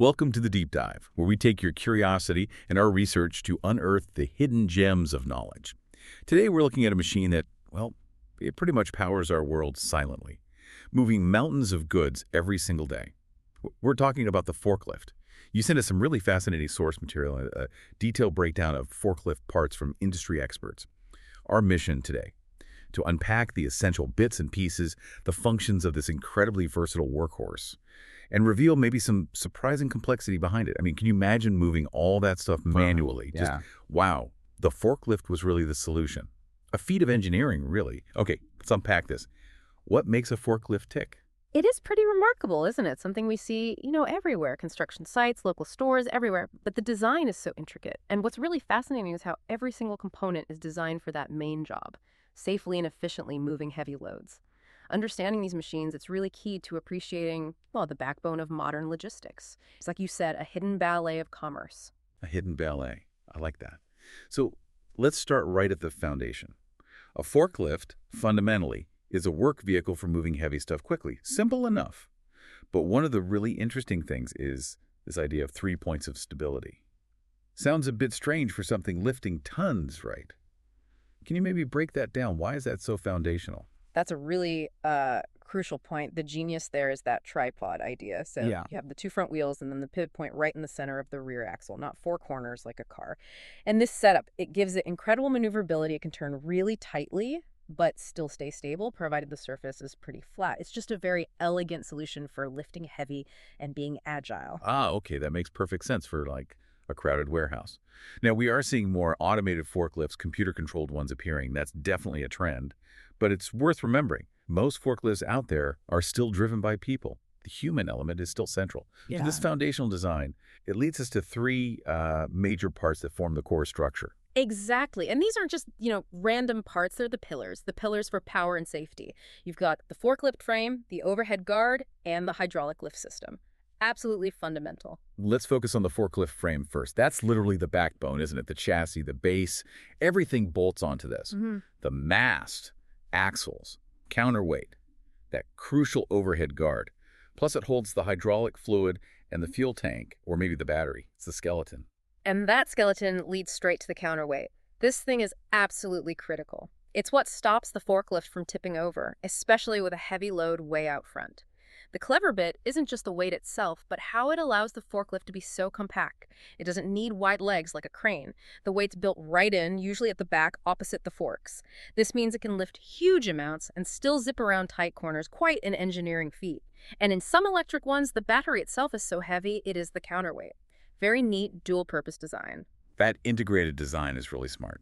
Welcome to the Deep Dive, where we take your curiosity and our research to unearth the hidden gems of knowledge. Today, we're looking at a machine that, well, it pretty much powers our world silently, moving mountains of goods every single day. We're talking about the forklift. You sent us some really fascinating source material, a detailed breakdown of forklift parts from industry experts. Our mission today, to unpack the essential bits and pieces, the functions of this incredibly versatile workhorse, and reveal maybe some surprising complexity behind it. I mean, can you imagine moving all that stuff manually? Yeah. Wow, the forklift was really the solution. A feat of engineering, really. Okay, let's unpack this. What makes a forklift tick? It is pretty remarkable, isn't it? Something we see, everywhere. Construction sites, local stores, everywhere. But the design is so intricate. And what's really fascinating is how every single component is designed for that main job, safely and efficiently moving heavy loads. Understanding these machines, it's really key to appreciating, well, the backbone of modern logistics. It's like you said, a hidden ballet of commerce. A hidden ballet. I like that. So let's start right at the foundation. A forklift, fundamentally, is a work vehicle for moving heavy stuff quickly. Simple enough. But one of the really interesting things is this idea of 3 points of stability. Sounds a bit strange for something lifting tons, right? Can you maybe break that down? Why is that so foundational? That's a really crucial point. The genius there is that tripod idea. So Yeah. you have the two front wheels and then the pivot point right in the center of the rear axle, not four corners like a car. And this setup, it gives it incredible maneuverability. It can turn really tightly, but still stay stable, provided the surface is pretty flat. It's just a very elegant solution for lifting heavy and being agile. Okay, that makes perfect sense for like a crowded warehouse. Now, we are seeing more automated forklifts, computer-controlled ones appearing. That's definitely a trend. But it's worth remembering, most forklifts out there are still driven by people. The human element is still central. So this foundational design, it leads us to three major parts that form the core structure. Exactly. And these aren't just, random parts. They're the pillars for power and safety. You've got the forklift frame, the overhead guard, and the hydraulic lift system. Absolutely fundamental. Let's focus on the forklift frame first. That's literally the backbone, isn't it? The chassis, the base, everything bolts onto this. The mast, axles, counterweight, that crucial overhead guard. Plus it holds the hydraulic fluid and the fuel tank, or maybe the battery. It's the skeleton. And that skeleton leads straight to the counterweight. This thing is absolutely critical. It's what stops the forklift from tipping over, especially with a heavy load way out front. The clever bit isn't just the weight itself, but how it allows the forklift to be so compact. It doesn't need wide legs like a crane. The weight's built right in, usually at the back opposite the forks. This means it can lift huge amounts and still zip around tight corners, quite an engineering feat. And in some electric ones, the battery itself is so heavy it is the counterweight. Very neat, dual-purpose design. That integrated design is really smart.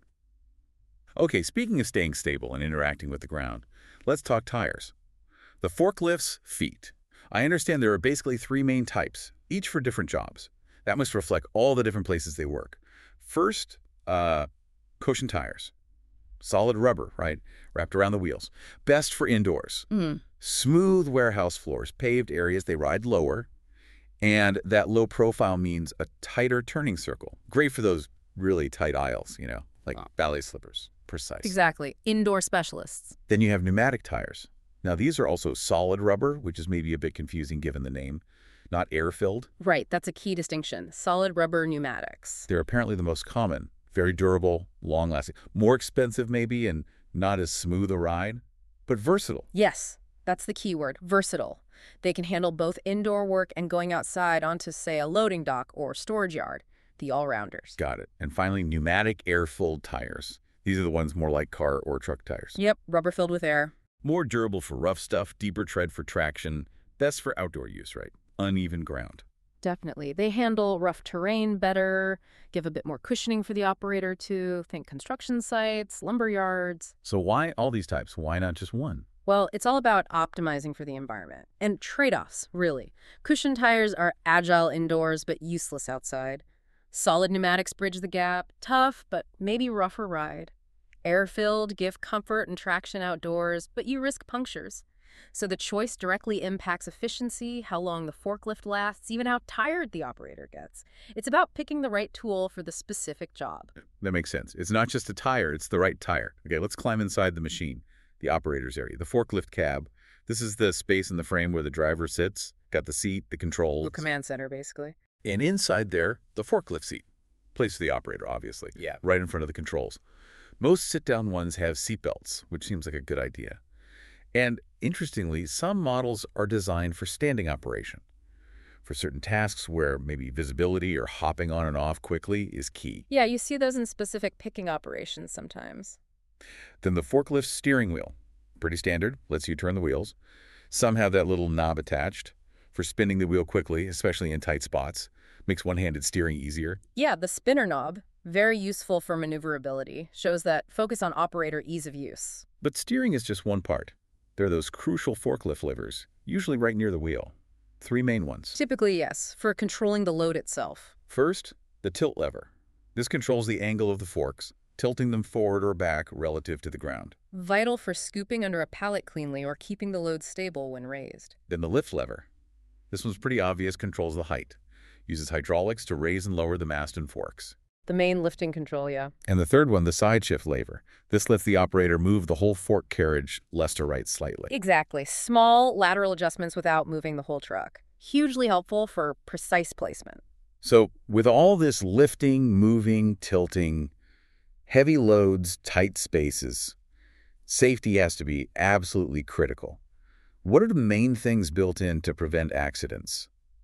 Okay, speaking of staying stable and interacting with the ground, let's talk tires. The forklift's feet. I understand there are basically three main types, each for different jobs. That must reflect all the different places they work. First, cushion tires. Solid rubber, right? Wrapped around the wheels. Best for indoors. Smooth warehouse floors, paved areas, they ride lower. And that low profile means a tighter turning circle. Great for those really tight aisles, like ballet slippers. Precise. Exactly. Indoor specialists. Then you have pneumatic tires. Now, these are also solid rubber, which is maybe a bit confusing given the name, not air-filled. Right, that's a key distinction. Solid rubber pneumatics. They're apparently the most common, very durable, long-lasting, more expensive maybe, and not as smooth a ride, but versatile. Yes, that's the key word, versatile. They can handle both indoor work and going outside onto, say, a loading dock or storage yard, the all-rounders. Got it. And finally, pneumatic air-filled tires. These are the ones more like car or truck tires. Yep, rubber filled with air. More durable for rough stuff, deeper tread for traction, best for outdoor use, right? Uneven ground. Definitely. They handle rough terrain better, give a bit more cushioning for the operator to think construction sites, lumber yards. So why all these types? Why not just one? Well, it's all about optimizing for the environment and trade-offs, really. Cushion tires are agile indoors but useless outside. Solid pneumatics bridge the gap, tough but maybe rougher ride. Air-filled give comfort and traction outdoors, but you risk punctures. So the choice directly impacts efficiency, how long the forklift lasts, even how tired the operator gets. It's about picking the right tool for the specific job. That makes sense. It's not just a tire, it's the right tire. Okay, let's climb inside the machine, the operator's area, the forklift cab. This is the space in the frame where the driver sits, got the seat, the controls. The command center, basically. And inside there, the forklift seat. Place for the operator, obviously. Yeah. Right in front of the controls. Most sit-down ones have seatbelts, which seems like a good idea. And interestingly, some models are designed for standing operation, for certain tasks where maybe visibility or hopping on and off quickly is key. Yeah, you see those in specific picking operations sometimes. Then the forklift steering wheel. Pretty standard, lets you turn the wheels. Some have that little knob attached for spinning the wheel quickly, especially in tight spots. Makes one-handed steering easier. Yeah, the spinner knob, very useful for maneuverability, shows that focus on operator ease of use. But steering is just one part. There are those crucial forklift levers, usually right near the wheel. 3 main ones. Typically, yes, for controlling the load itself. First, the tilt lever. This controls the angle of the forks, tilting them forward or back relative to the ground. Vital for scooping under a pallet cleanly or keeping the load stable when raised. Then the lift lever. This one's pretty obvious, controls the height. Uses hydraulics to raise and lower the mast and forks. The main lifting control, yeah. And the third one, the side shift lever. This lets the operator move the whole fork carriage left to right slightly. Exactly. Small lateral adjustments without moving the whole truck. Hugely helpful for precise placement. So with all this lifting, moving, tilting, heavy loads, tight spaces, safety has to be absolutely critical. What are the main things built in to prevent accidents?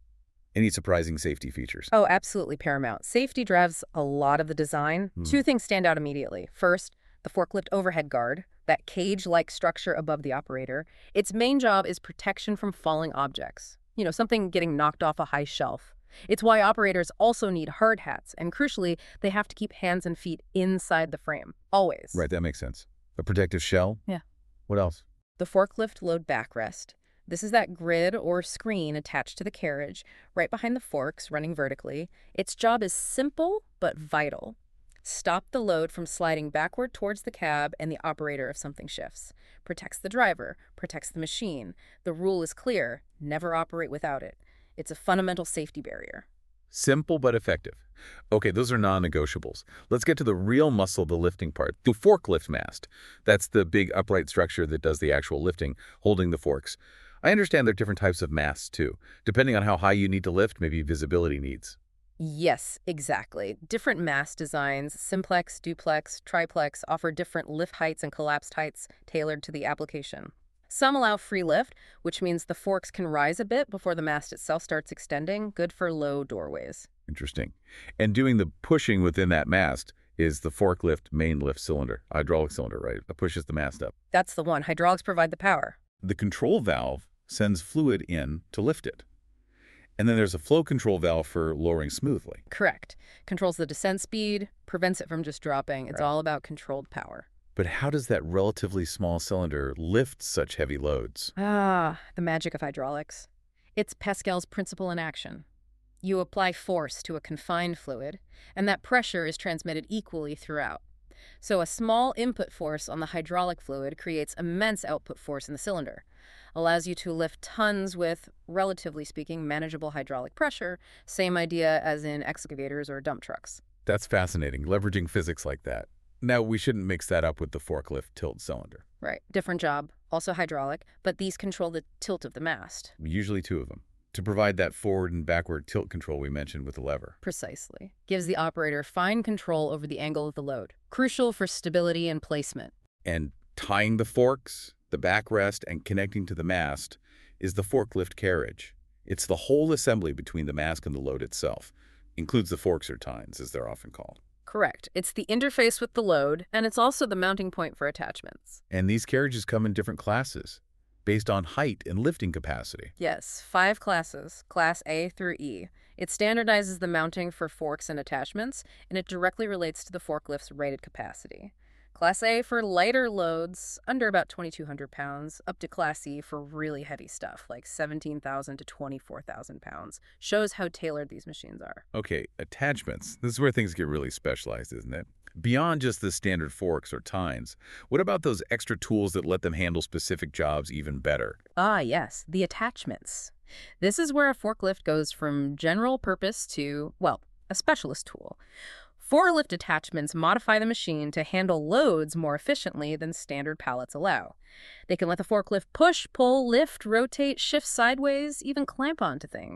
Any surprising safety features? Oh, absolutely paramount. Safety drives a lot of the design. 2 things stand out immediately. First, the forklift overhead guard, that cage-like structure above the operator. Its main job is protection from falling objects. You know, something getting knocked off a high shelf. It's why operators also need hard hats, and crucially, they have to keep hands and feet inside the frame, always. Right, that makes sense. A protective shell? Yeah. What else? The forklift load backrest. This is that grid or screen attached to the carriage, right behind the forks, running vertically. Its job is simple but vital. Stop the load from sliding backward towards the cab and the operator if something shifts. Protects the driver, protects the machine. The rule is clear: never operate without it. It's a fundamental safety barrier. Simple but effective. Okay, those are non-negotiables. Let's get to the real muscle of the lifting part, the forklift mast. That's the big upright structure that does the actual lifting, holding the forks. I understand there are different types of masts, too. Depending on how high you need to lift, maybe visibility needs. Yes, exactly. Different mast designs, simplex, duplex, triplex, offer different lift heights and collapsed heights tailored to the application. Some allow free lift, which means the forks can rise a bit before the mast itself starts extending, good for low doorways. Interesting. And doing the pushing within that mast is the forklift main lift cylinder, hydraulic cylinder, right? That pushes the mast up. That's the one. Hydraulics provide the power. The control valve sends fluid in to lift it. And then there's a flow control valve for lowering smoothly. Correct. Controls the descent speed, prevents it from just dropping. It's all about controlled power. But how does that relatively small cylinder lift such heavy loads? Ah, the magic of hydraulics. It's Pascal's principle in action. You apply force to a confined fluid, and that pressure is transmitted equally throughout. So a small input force on the hydraulic fluid creates immense output force in the cylinder, allows you to lift tons with, relatively speaking, manageable hydraulic pressure, same idea as in excavators or dump trucks. That's fascinating, leveraging physics like that. Now, we shouldn't mix that up with the forklift tilt cylinder. Right, different job, also hydraulic, but these control the tilt of the mast. Usually 2 of them, to provide that forward and backward tilt control we mentioned with the lever. Precisely. Gives the operator fine control over the angle of the load. Crucial for stability and placement. And tying the forks, the backrest, and connecting to the mast is the forklift carriage. It's the whole assembly between the mast and the load itself. Includes the forks or tines, as they're often called. Correct. It's the interface with the load, and it's also the mounting point for attachments. And these carriages come in different classes, based on height and lifting capacity. Yes, 5 classes, Class A through E. It standardizes the mounting for forks and attachments, and it directly relates to the forklift's rated capacity. Class A for lighter loads, under about 2,200 pounds, up to Class E for really heavy stuff, like 17,000 to 24,000 pounds. Shows how tailored these machines are. Okay, attachments. This is where things get really specialized, isn't it? Beyond just the standard forks or tines, what about those extra tools that let them handle specific jobs even better? Ah, yes, the attachments. This is where a forklift goes from general purpose to, well, a specialist tool. Forklift attachments modify the machine to handle loads more efficiently than standard pallets allow. They can let the forklift push, pull, lift, rotate, shift sideways, even clamp onto things.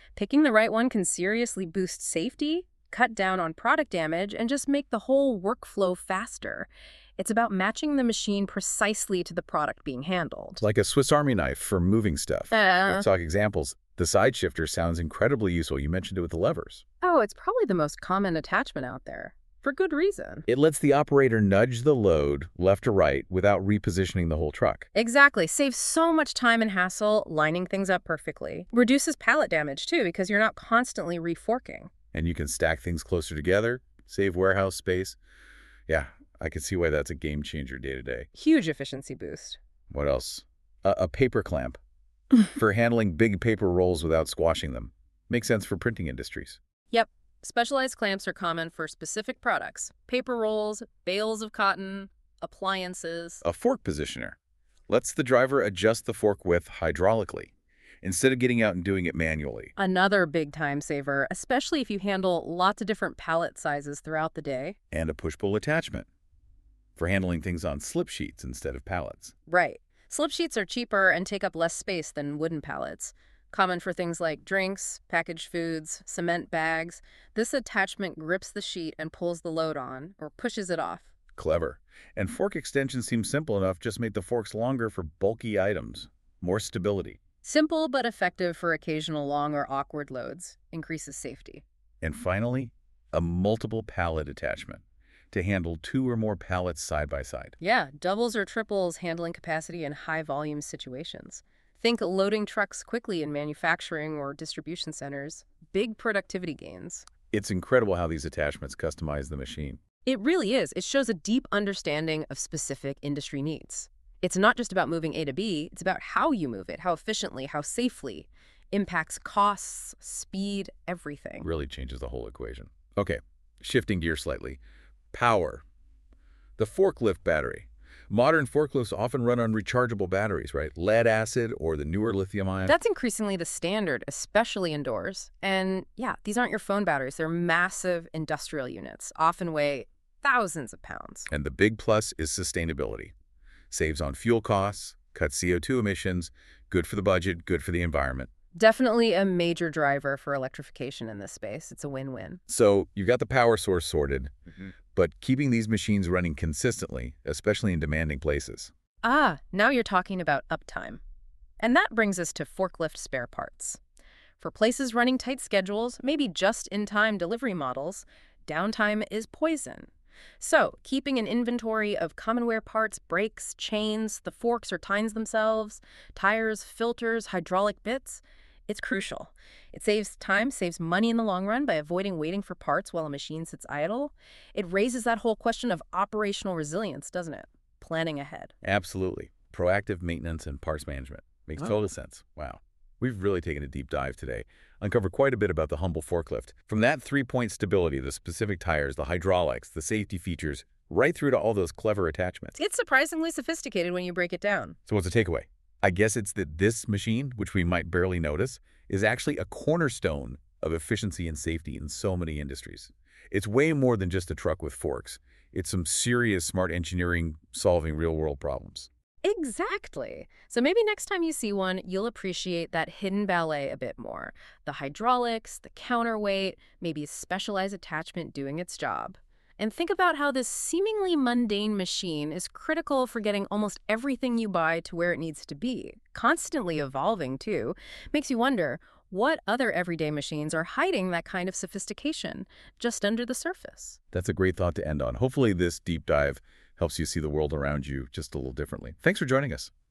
Picking the right one can seriously boost safety, cut down on product damage, and just make the whole workflow faster. It's about matching the machine precisely to the product being handled. Like a Swiss Army knife for moving stuff. Let's talk examples. The side shifter sounds incredibly useful. You mentioned it with the levers. Oh, it's probably the most common attachment out there. For good reason. It lets the operator nudge the load left or right without repositioning the whole truck. Exactly. Saves so much time and hassle lining things up perfectly. Reduces pallet damage, too, because you're not constantly reforking. And you can stack things closer together, save warehouse space. Yeah, I can see why that's a game changer day to day. Huge efficiency boost. What else? A paper clamp for handling big paper rolls without squashing them. Makes sense for printing industries. Yep. Specialized clamps are common for specific products. Paper rolls, bales of cotton, appliances. A fork positioner lets the driver adjust the fork width hydraulically instead of getting out and doing it manually. Another big time saver, especially if you handle lots of different pallet sizes throughout the day. And a push-pull attachment for handling things on slip sheets instead of pallets. Right. Slip sheets are cheaper and take up less space than wooden pallets. Common for things like drinks, packaged foods, cement bags. This attachment grips the sheet and pulls the load on, or pushes it off. Clever. And fork extensions seem simple enough, just make the forks longer for bulky items. More stability. Simple but effective for occasional long or awkward loads. Increases safety. And finally, a multiple pallet attachment to handle 2 or more pallets side by side. Yeah, doubles or triples handling capacity in high-volume situations. Think loading trucks quickly in manufacturing or distribution centers. Big productivity gains. It's incredible how these attachments customize the machine. It really is. It shows a deep understanding of specific industry needs. It's not just about moving A to B, it's about how you move it, how efficiently, how safely. Impacts costs, speed, everything. Really changes the whole equation. Okay, shifting gears slightly. Power. The forklift battery. Modern forklifts often run on rechargeable batteries, right? Lead acid or the newer lithium-ion. That's increasingly the standard, especially indoors. And yeah, these aren't your phone batteries. They're massive industrial units, often weigh thousands of pounds. And the big plus is sustainability. Saves on fuel costs, cuts CO2 emissions, good for the budget, good for the environment. Definitely a major driver for electrification in this space. It's a win-win. So you've got the power source sorted, but keeping these machines running consistently, especially in demanding places. Now you're talking about uptime. And that brings us to forklift spare parts. For places running tight schedules, maybe just-in-time delivery models, downtime is poison. So, keeping an inventory of common wear parts, brakes, chains, the forks or tines themselves, tires, filters, hydraulic bits, it's crucial. It saves time, saves money in the long run by avoiding waiting for parts while a machine sits idle. It raises that whole question of operational resilience, doesn't it? Planning ahead. Absolutely. Proactive maintenance and parts management. Makes total sense. Wow. We've really taken a deep dive today. Uncovered quite a bit about the humble forklift. From that 3-point stability, the specific tires, the hydraulics, the safety features, right through to all those clever attachments. It's surprisingly sophisticated when you break it down. So what's the takeaway? I guess it's that this machine, which we might barely notice, is actually a cornerstone of efficiency and safety in so many industries. It's way more than just a truck with forks. It's some serious smart engineering solving real-world problems. Exactly. So maybe next time you see one, you'll appreciate that hidden ballet a bit more. The hydraulics, the counterweight, maybe a specialized attachment doing its job. And think about how this seemingly mundane machine is critical for getting almost everything you buy to where it needs to be. Constantly evolving, too. Makes you wonder, what other everyday machines are hiding that kind of sophistication just under the surface? That's a great thought to end on. Hopefully this deep dive helps you see the world around you just a little differently. Thanks for joining us.